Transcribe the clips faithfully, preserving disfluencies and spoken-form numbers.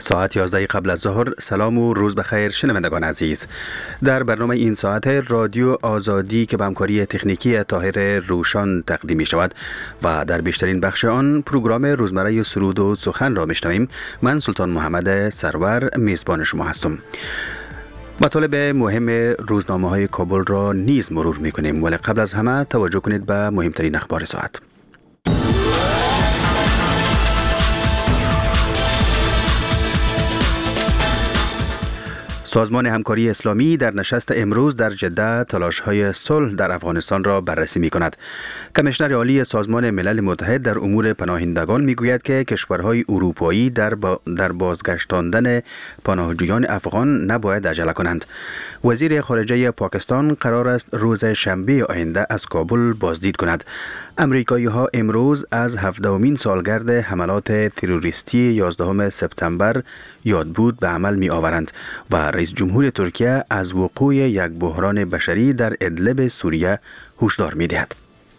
ساعت یازده قبل از ظهر. سلام و روز بخیر شنوندگان عزیز. در برنامه این ساعت رادیو آزادی که به همکاری تکنیکی طاهر روشان تقدیم می شود و در بیشترین بخش آن پروگرام روزمره سرود و سخن را میشنویم. من سلطان محمد سرور میزبان شما هستم. مطالب مهم روزنامه های کابل را نیز مرور می کنیم، ولی قبل از همه توجه کنید به مهمترین اخبار ساعت. سازمان همکاری اسلامی در نشست امروز در جده تلاش‌های صلح در افغانستان را بررسی می‌کند. کمیشنر عالی سازمان ملل متحد در امور پناهندگان می‌گوید که کشورهای اروپایی در با در بازگشتاندن پناهجویان افغان نباید عجله کنند. وزیر خارجه پاکستان قرار است روز شنبه آینده از کابل بازدید کند. امریکایی‌ها امروز از هفدهمین سالگرد حملات تروریستی یازدهم سپتامبر یادبود به عمل می‌آورند و رئیس جمهور ترکیه از وقوع یک بحران بشری در ادلب سوریه هشدار می‌دهد.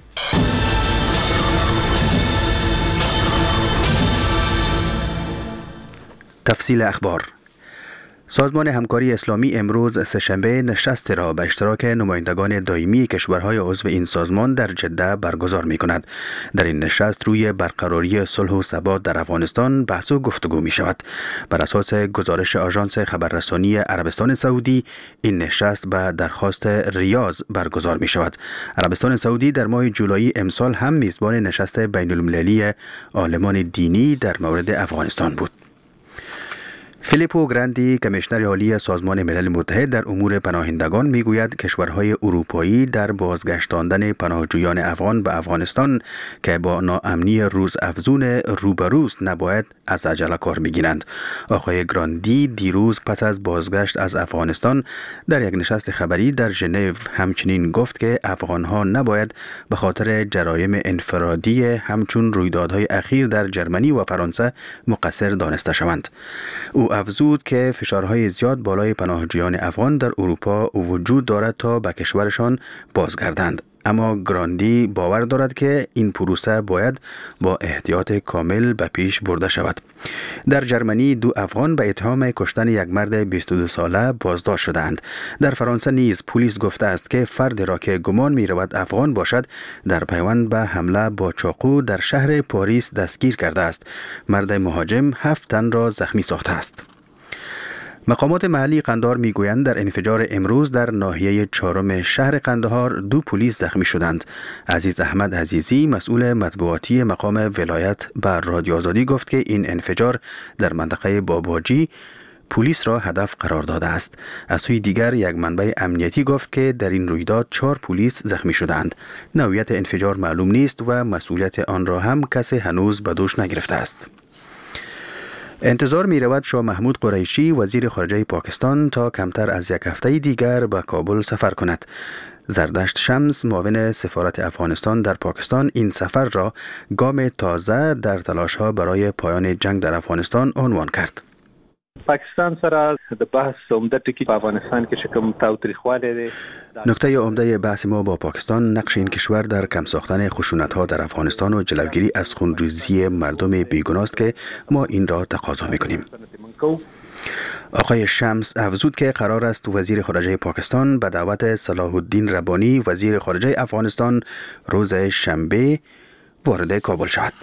تفصیل اخبار. سازمان همکاری اسلامی امروز سه‌شنبه نشست را به اشتراک نمایندگان دائمی کشورهای عضو این سازمان در جده برگزار می کند. در این نشست روی برقراری صلح و ثبات در افغانستان بحث و گفتگو می شود. بر اساس گزارش آژانس خبررسانی عربستان سعودی، این نشست به درخواست ریاض برگزار می شود. عربستان سعودی در ماه جولای امسال هم میزبان نشست بین المللی عالمان دینی در مورد افغانستان بود. فیلیپو گراندی، کمیشنر عالی سازمان ملل متحد در امور پناهندگان میگوید کشورهای اروپایی در بازگشتاندن پناهجویان افغان به افغانستان که با ناامنی روزافزون روبروست نباید از عجله کار بگیرند. آقای گراندی دیروز پس از بازگشت از افغانستان در یک نشست خبری در ژنو همچنین گفت که افغانها نباید به خاطر جرایم انفرادی همچون رویدادهای اخیر در جرمنی و فرانسه مقصر دانسته شوند. او افزود که فشارهای زیاد بالای پناهجویان افغان در اروپا وجود دارد تا به کشورشان بازگردند. اما گراندی باور دارد که این پروسه باید با احتیاط کامل به پیش برده شود. در جرمنی دو افغان به اتهام کشتن یک مرد بیست و دو ساله بازداشت شدند. در فرانسه نیز پلیس گفته است که فردی را که گمان می رود افغان باشد در پیوند به حمله با چاقو در شهر پاریس دستگیر کرده است. مرد مهاجم هفت تن را زخمی ساخته است. مقامات محلی قندهار میگویند در انفجار امروز در ناحیه چهارم شهر قندهار دو پلیس زخمی شدند. عزیز احمد عزیزی، مسئول مطبوعاتی مقام ولایت، بر رادیو آزادی گفت که این انفجار در منطقه باباجی پلیس را هدف قرار داده است. از سوی دیگر یک منبع امنیتی گفت که در این رویداد چهار پلیس زخمی شدند. نوعیت انفجار معلوم نیست و مسئولیت آن را هم کسی هنوز به دوش نگرفته است. انتظار می رود شاه محمود قریشی وزیر خارجه پاکستان تا کمتر از یک هفته دیگر به کابل سفر کند. زردشت شمس، معاون سفارت افغانستان در پاکستان، این سفر را گام تازه در تلاش‌ها برای پایان جنگ در افغانستان عنوان کرد. پاکستان سره د بحث عمده ټکی په افغانستان کې شکم تاوتریخوالی دی. نکته عمده بحث ما با پاکستان نقش این کشور در کم ساختن خشونت‌ها در افغانستان و جلوگیری از خونریزی مردم بیگناه است که ما این را تقاضا می‌کنیم. آقای شمس افزود که قرار است وزیر خارجه پاکستان به دعوت صلاح الدین ربانی وزیر خارجه افغانستان روز شنبه وارد کابل شود.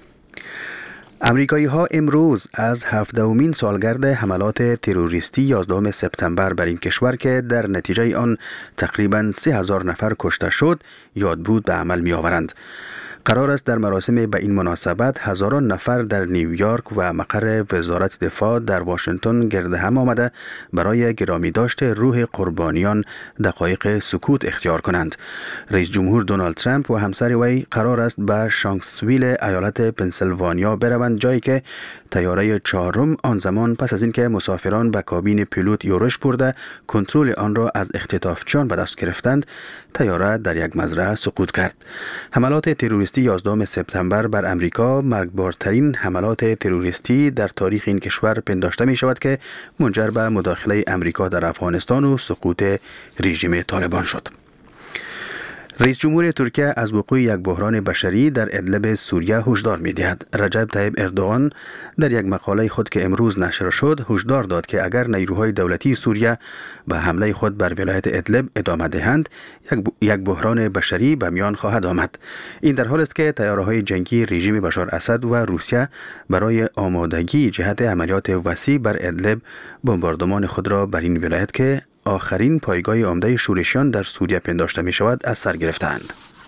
امریکایی‌ها امروز از هفدهمین سالگرد حملات تروریستی یازدهم سپتامبر بر این کشور که در نتیجه آن تقریباً سه هزار نفر کشته شد یادبود به عمل می‌آورند. قرار است در مراسم به این مناسبت هزاران نفر در نیویورک و مقر وزارت دفاع در واشنگتن گرد هم آمده برای گرامی داشت روح قربانیان دقایق سکوت اختیار کنند. رئیس جمهور دونالد ترامپ و همسر وی قرار است به شانکسویل ایالت پنسیلوانیا بروند، جایی که طیاره چهارم آن زمان پس از اینکه مسافران به کابین پیلوت یورش برده کنترل آن را از اختطافچیان به دست گرفتند، طیاره در یک مزرعه سقوط کرد. حملات تروریستی یازدهم سپتامبر بر امریکا مرگبارترین حملات تروریستی در تاریخ این کشور پنداشته می شود که منجر به مداخله امریکا در افغانستان و سقوط رژیم طالبان شد. رئیس جمهور ترکیه از وقوع یک بحران بشری در ادلب سوریه هشدار می‌دهد. رجب طیب اردوغان در یک مقاله خود که امروز نشر شد هشدار داد که اگر نیروهای دولتی سوریه به حمله خود بر ولایت ادلب ادامه دهند یک بحران بشری به میان خواهد آمد. این در حالی است که طیاره‌های جنگی رژیم بشار اسد و روسیه برای آمادگی جهت عملیات وسیع بر ادلب بمباردمان خود را بر این ولایت که آخرین پایگاه عمده شورشیان در سوریه پنداشته می شود از سر گرفتند.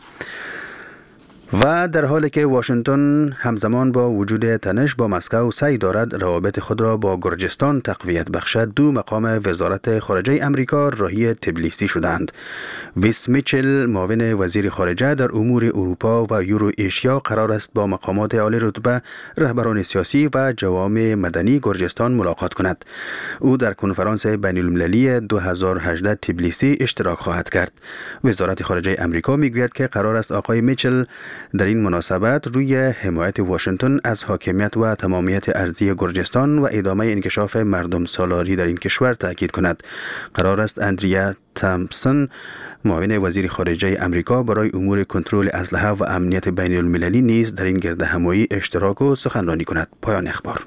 و در حالی که واشنگتن همزمان با وجود تنش با مسکو سعی دارد روابط خود را با گرجستان تقویت بخشد، دو مقام وزارت خارجه امریکا راهی تبلیسی شدند. ویس میچل معاون وزیر خارجه در امور اروپا و یورو ایشیا قرار است با مقامات عالی رتبه، رهبران سیاسی و جوامع مدنی گرجستان ملاقات کند. او در کنفرانس بین المللی دو هزار و هجده تبلیسی اشتراک خواهد کرد. وزارت خارجه امریکا میگوید که قرار است آقای میچل در این مناسبت روی حمایت واشنگتن از حاکمیت و تمامیت ارضی گرجستان و ادامه انکشاف مردم سالاری در این کشور تاکید کند. قرار است اندریا تامپسون معاون وزیر خارجه امریکا برای امور کنترل اسلحه و امنیت بین المللی نیز در این گرد همایی اشتراک و سخنرانی کند. پایان اخبار.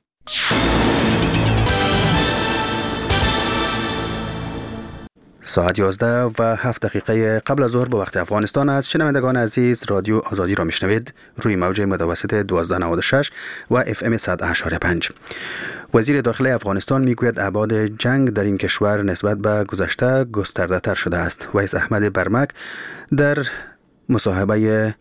ساعت یازده و هفت دقیقه قبل از ظهر به وقت افغانستان است. شنوندگان عزیز، رادیو آزادی را میشنوید روی موج متوسط دوازده نود و شش و اف ام صد و هشت و پنج. وزیر داخلی افغانستان میگوید ابعاد جنگ در این کشور نسبت به گذشته گسترده تر شده است. ویس احمد برمک در مصاحبه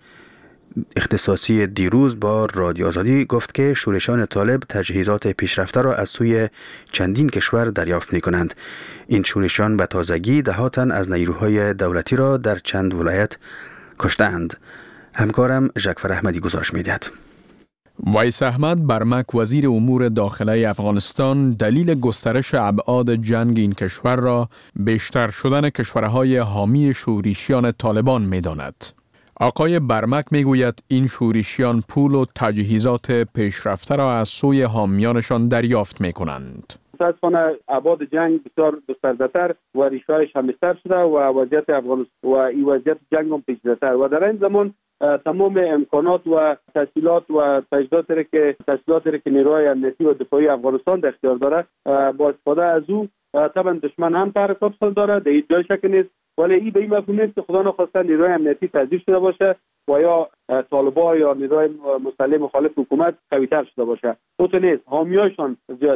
اختصاصی دیروز با رادیو آزادی گفت که شورشان طالب تجهیزات پیشرفته را از سوی چندین کشور دریافت می کنند. این شورشان به تازگی ده ها تن از نیروهای دولتی را در چند ولایت کشتند. همکارم ژکفر احمدی گزارش می دهد. ویس احمد برمک وزیر امور داخلی افغانستان دلیل گسترش ابعاد جنگ این کشور را بیشتر شدن کشورهای حامی شورشیان طالبان می داند. آقای برمک میگوید این شورشیان پول و تجهیزات پیشرفته را از سوی حامیانشان دریافت می کنند. متاسفانه ابعاد جنگ بسیار گسترده‌تر و ریشه‌هایش هم بیشتر شده و وضعیت افغانستان و این وضعیت جنگ هم پیچیده‌تر و در این زمان تمام امکانات و تسهیلات و تجهیزاتی که تسهیلاتی که نیروهای امنیتی و دفاعی افغانستان در اختیار داره با استفاده از او طبعا دشمن هم تحرکات خود داره، در این جای شک نیست، ولی این به این مفهوم نیست که خدا نخواسته نیروهای امنیتی تضعیف شده باشه و یا طالبان یا نیروهای مسلح مخالف حکومت قوی‌تر شده باشه. اوت نیست، حامیاشون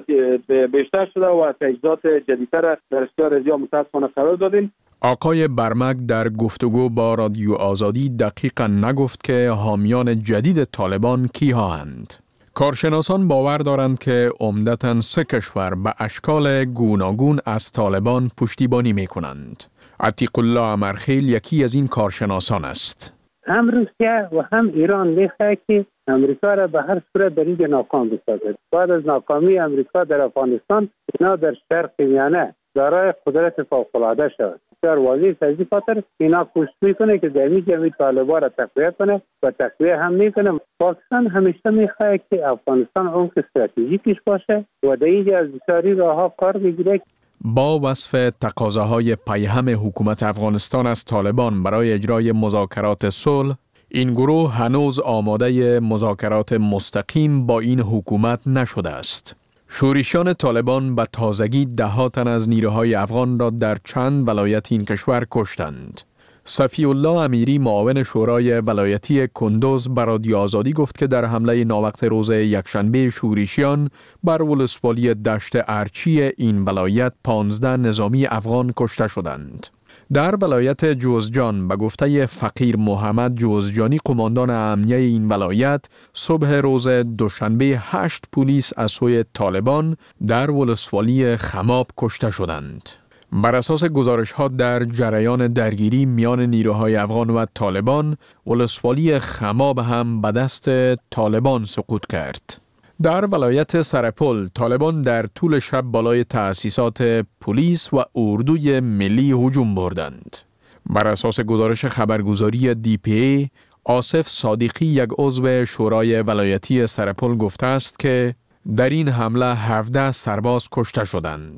بیشتر شده و تجهیزات جدیدتر در اختیار ازیا متاسفانه قرار دادین. آقای برمک در گفتگو با رادیو آزادی دقیقاً نگفت که حامیان جدید طالبان کی‌ها اند. کارشناسان باور دارند که عمدتاً سه کشور به اشکال گوناگون از طالبان پشتیبانی می‌کنند. عتیق الله امرخیل یکی از این کارشناسان است. هم روسیه و هم ایران میخواهد که امریکا را به هر صورت در اینجا ناکام بسازد. بعد از ناکامی امریکا در افغانستان، اینا در شرق میانه دارای قدرت فوق‌العاده شود. در واضح از این خاطر اینا کوشش میکنه که در اینجا می طالبان را تقویت کنه و تقویت هم میکنه. پاکستان همیشه میخواهد که افغانستان عمق استراتژیکش باشه و در اینجا از بسیاری راه‌ها کار میگیره. با وصف تقاضاهای پیهم حکومت افغانستان از طالبان برای اجرای مذاکرات صلح، این گروه هنوز آماده مذاکرات مستقیم با این حکومت نشده است. شورشیان طالبان به تازگی ده ها تن از نیروهای افغان را در چند ولایت این کشور کشتند. صفی الله امیری معاون شورای ولایتی کندوز به رادیو آزادی گفت که در حمله ناوقت روز یکشنبه شورشیان بر ولسوالی دشت ارچی این ولایت پانزده نظامی افغان کشته شدند. در ولایت جوزجان به گفته فقیر محمد جوزجانی قماندان امنیه این ولایت، صبح روز دوشنبه هشت پلیس از سوی طالبان در ولسوالی خماب کشته شدند. بر اساس گزارش‌ها در جریان درگیری میان نیروهای افغان و طالبان، ولسوالی خماب هم به دست طالبان سقوط کرد. در ولایت سرپل، طالبان در طول شب بالای تأسیسات پلیس و اردوی ملی هجوم بردند. بر اساس گزارش خبرگزاری دی پی ای، آصف صادقی یک عضو شورای ولایتی سرپل گفته است که در این حمله هفده سرباز کشته شدند.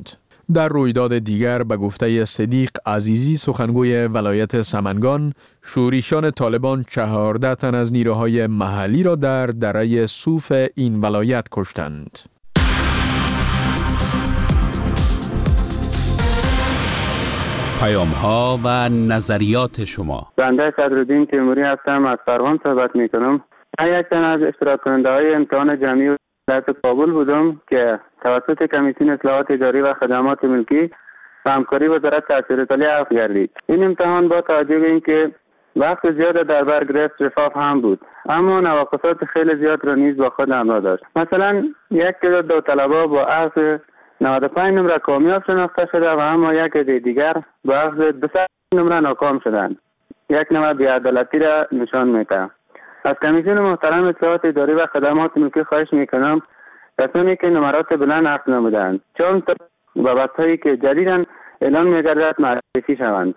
در رویداد دیگر به گفته صدیق عزیزی سخنگوی ولایت سمنگان، شورشیان طالبان چهارده تن از نیروهای محلی را در دره صوف این ولایت کشتند. پیام ها و نظریات شما. بنده صدرالدین تیموری هستم، از فرمان صحبت می کنم. من یک تن از اشتراک کننده های امتحان جمعی ولایت کابل بودم که توسط کمیسیون اصلاحات اداری و خدمات ملکی و همکاری وزارت تحصیلات عالی عقد گردید. این امتحان با توجه به اینکه وقت زیاد در بر گرفت شفاف هم بود، اما نواقصات خیلی زیاد را نیز با خود همراه داشت. مثلا یک تعداد داوطلبا با اخذ نود و پنج نمره کامیاب شناخته شده و اما یک عده دیگر با اخذ دویست نمره ناکام شدند. یک نوع بی‌عدالتی را نشان می‌دهد. از کمیسیون محترم اصلاحات اداری و خدمات ملکی خواهش میکنم کسانی که نمرات بلند اخذ نمودند چون بابت‌هایی که جدیداً اعلان می‌گردد معرفی شوند.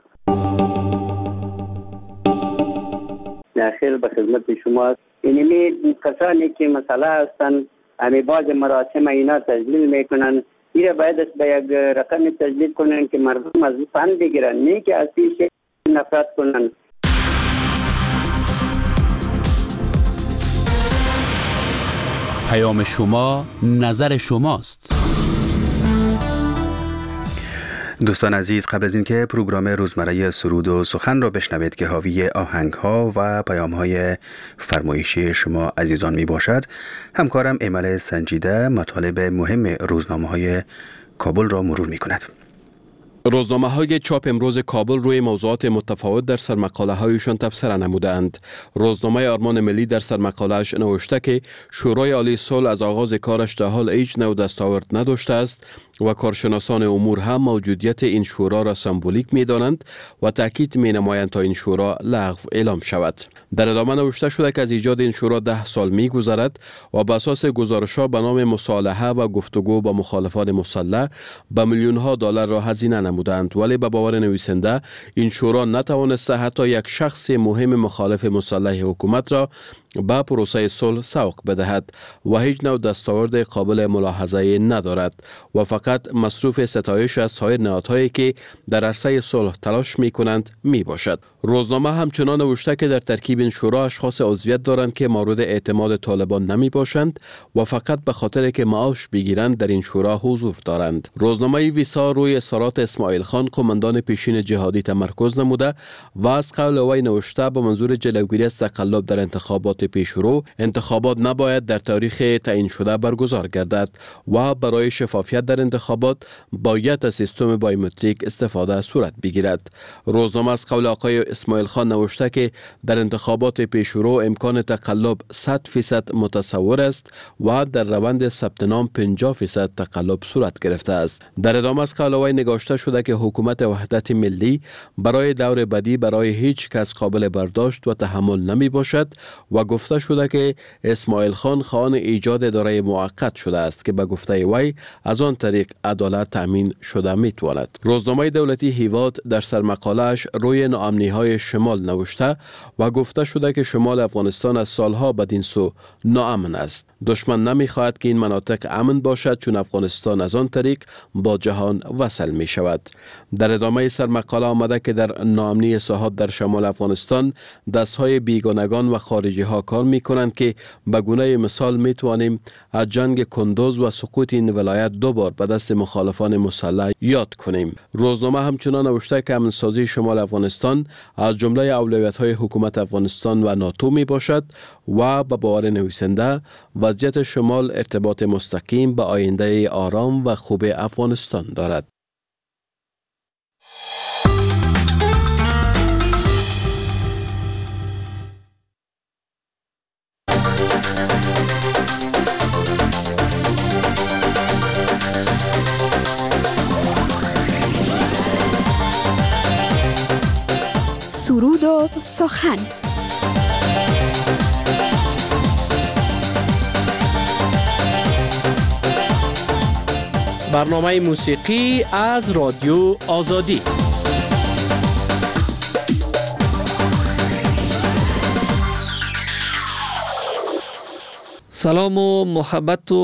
خیر به خدمت شما. اینمی کسانی که مسئله هستند امی باز مراسم اینا تجلیل میکنن، ایره باید است به یک رقم تجلیل کنن که مردم از فن بگیرن، نه که از پیش نفرت کنن. پیام شما، نظر شماست. دوستان عزیز، قبل از اینکه پروگرام روزمره سرود و سخن را بشنوید که حاوی آهنگ ها و پیام های فرمایشی شما عزیزان می باشد، همکارم ایمل سنجیده مطالب مهم روزنامه های کابل را مرور می کند. روزنامه های چاپ امروز کابل روی موضوعات متفاوت در سرمقاله هایشان تبصره نمودند. روزنامه آرمان ملی در سرمقاله‌اش نوشته که شورای عالی صلح از آغاز کارش تا حال هیچ نوع دستاورد نداشته است و کارشناسان امور هم موجودیت این شورا را سمبولیک می دانند و تاکید می نمایند تا این شورا لغو اعلام شود. در ادامه نوشته شده که از ایجاد این شورا ده سال می گذرد و به اساس گزارش‌ها به نام مصالحه و گفتگو با مخالفان مسلح به میلیون ها دلار را هزینه نمودند، ولی به باور نویسنده این شورا نتوانسته حتی یک شخص مهم مخالف مسلح حکومت را به پروسه صلح سوق بدهد و هیچ نوع دستاورد قابل ملاحظه ندارد و فقط مصروف ستایش از سایر نهادهایی که در عرصه صلح تلاش می کنند می باشد. روزنامه همچنان نوشته که در ترکیب این شورا اشخاص عضویت دارند که مورد اعتماد طالبان نمی باشند و فقط به خاطر که معاش بگیرند در این شورا حضور دارند. روزنامه ویسا روی اظهارات اسماعیل خان قماندان پیشین جهادی تمرکز نموده و از قول وی نوشته با منظور جلوگیری از تقلب در انتخابات پیشرو، انتخابات نباید در تاریخ تعیین شده برگزار گردد و برای شفافیت در انتخابات باید از سیستم بایومتریک استفاده صورت بگیرد. روزنامه از قول آقای اسماعیل خان نوشته که در انتخابات پیشرو امکان تقلب صد فیصد متصور است و در روند ثبت نام پنجاه فیصد تقلب صورت گرفته است. در ادامه از قول وی نگاشته شده که حکومت وحدت ملی برای دور بعدی برای هیچ کس قابل برداشت و تحمل نمی باشد و گفته شده که اسماعیل خان خواهان ایجاد اداره موقت شده است که به گفته وی از آن طریق عدالت تامین شده می تواند. روزنامه دولتی هیواد در سرمقاله‌اش روی ناامنی های شمال نوشته و گفته شده که شمال افغانستان از سالها بدین سو ناامن است. دشمن نمی خواهد که این مناطق امن باشد چون افغانستان از آن طریق با جهان وصل می شود. در ادامه سرمقاله آمده که در ناامنی ساحات در شمال افغانستان دستهای بیگانگان و خارجی ها کار می کنند که به گونه مثال می توانیم از جنگ کندوز و سقوط این ولایت دو بار به دست مخالفان مسلح یاد کنیم. روزنامه همچنان نوشته که امن‌سازی شمال افغانستان از جمله اولویت‌های حکومت افغانستان و ناتو می باشد و به باور نویسنده وضعیت شمال ارتباط مستقیم به آینده آرام و خوب افغانستان دارد. سرود و سخن. برنامه موسیقی از رادیو آزادی. سلام و محبت و